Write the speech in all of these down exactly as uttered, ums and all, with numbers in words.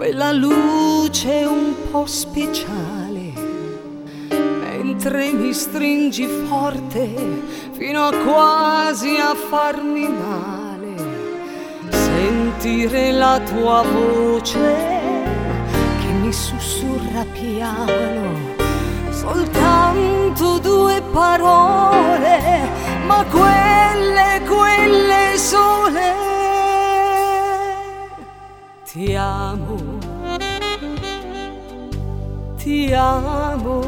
quella luce un po' speciale, mentre mi stringi forte fino a quasi a farmi male. Sentire la tua voce che mi sussurra piano, soltanto due parole, ma quelle, quelle sole. Ti amo, ti amo,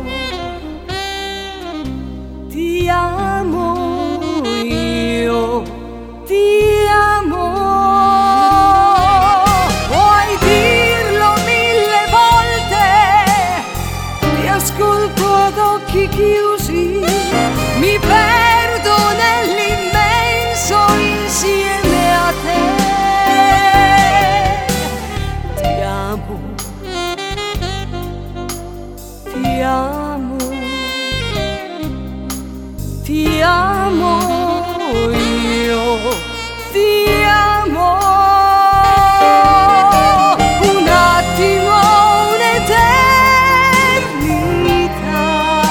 ti amo, io ti amo. Puoi dirlo mille volte, ti ascolto ad occhi chiusi, mi perdo nell'immenso insieme a te. Ti amo, ti amo, io ti amo. Un attimo, un'eternità,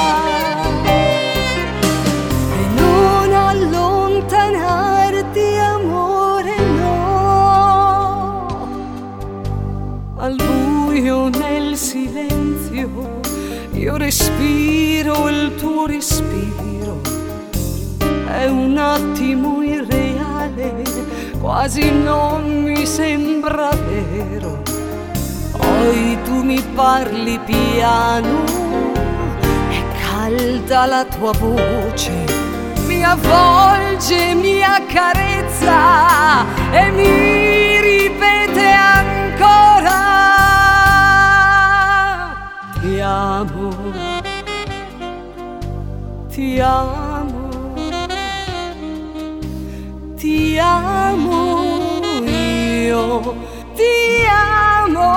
e non allontanarti, amore, no. Al buio, nel silenzio, io respiro il tuo respiro, è un attimo irreale, quasi non mi sembra vero. Poi tu mi parli piano, è calda la tua voce, mi avvolge, mi accarezza e mi ripete ancora. Ti amo, ti amo, ti amo, io ti amo.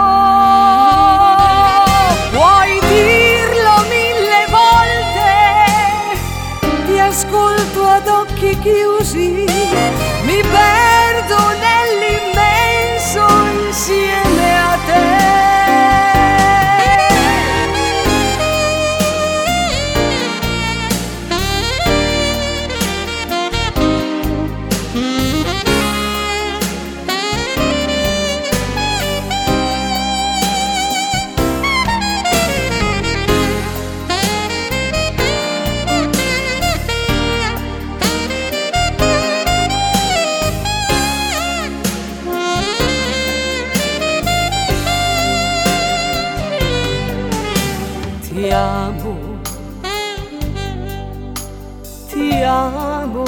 Puoi dirlo mille volte, ti ascolto ad occhi chiusi, mi perdo nell'immenso insieme a te. Ti amo, ti amo,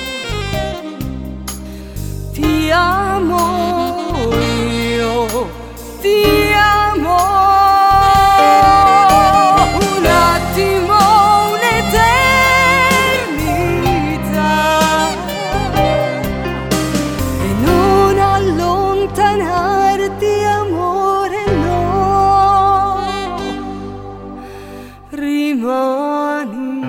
ti amo, io ti amo. Un attimo, un'eternità, e non allontanarti, amore, no. Rimani